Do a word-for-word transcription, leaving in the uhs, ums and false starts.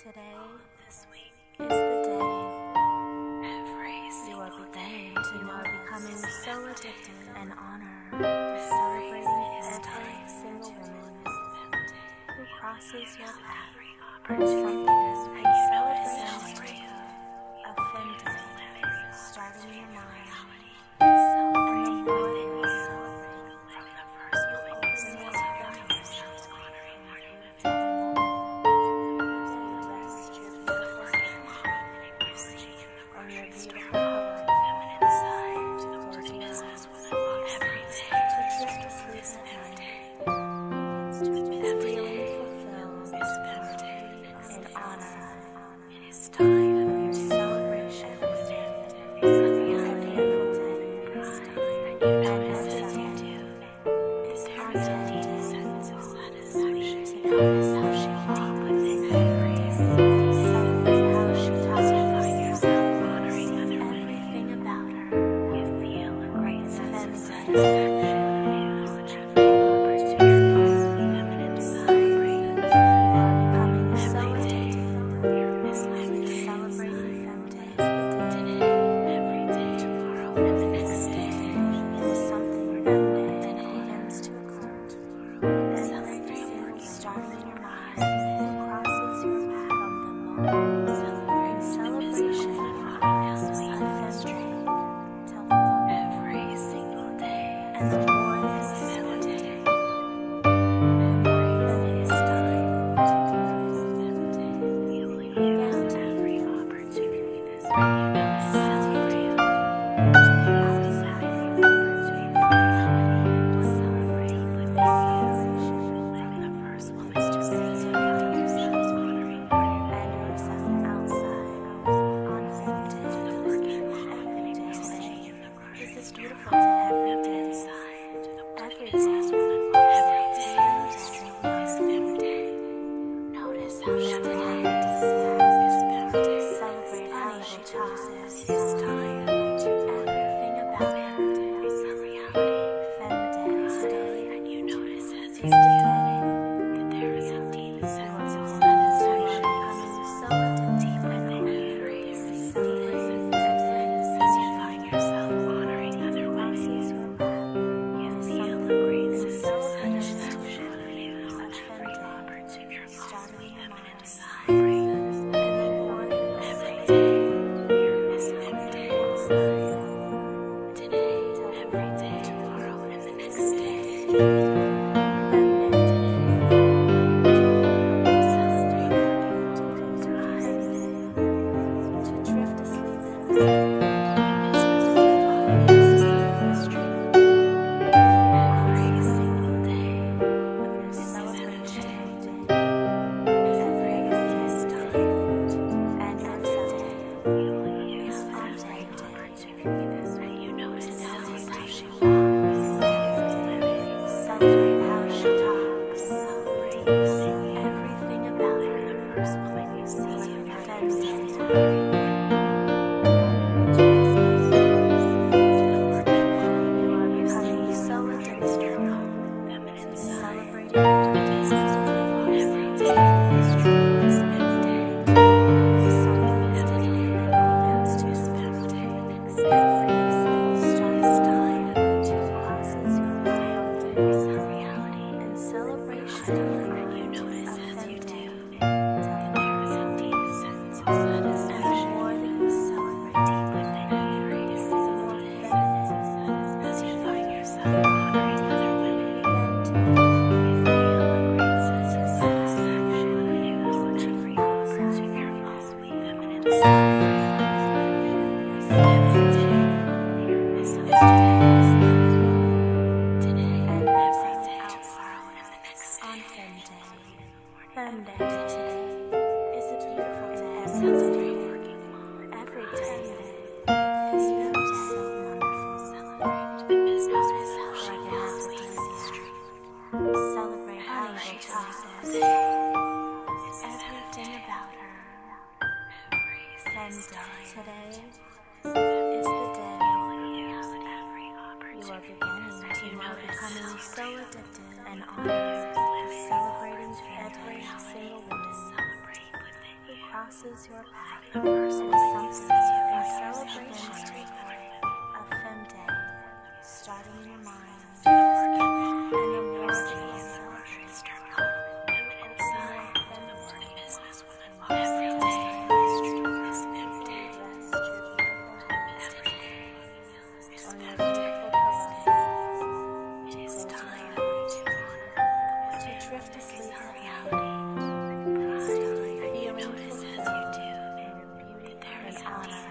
Today is the day you are beginning to you are becoming so addicted and honor to celebrating every single woman who crosses your path. And something and celebrating a fem day starting in your mind. And the more that you celebrate, from the first moment you see yourself honoring other women. crosses your path. It is something in celebration of Femday, starting in your mind, and the more you celebrate, you open your Femday businesswoman every day. Rest your beautiful head on your beautiful pillow. It is time to drift asleep in reality. Feeling fulfilled in your beauty and honor.